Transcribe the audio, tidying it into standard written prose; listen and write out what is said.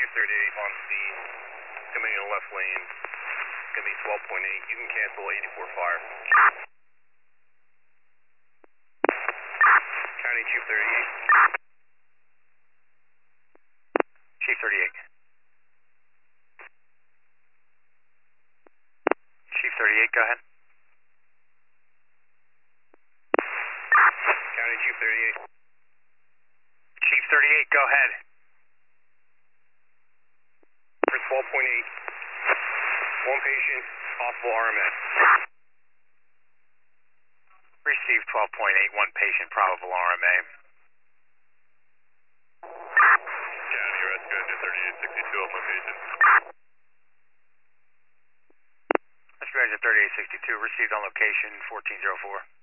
Chief 38 on scene, coming in the left lane, going to be 12.8. You can cancel 84 fire. County Chief 38. Chief 38. Chief 38, go ahead. County Chief 38. Chief 38, go ahead. For 12.8. One patient, possible RMS. Received 12.8, one patient, probable RMA. County, rescue engine 3862 on location. Rescue engine 3862, received on location 1404.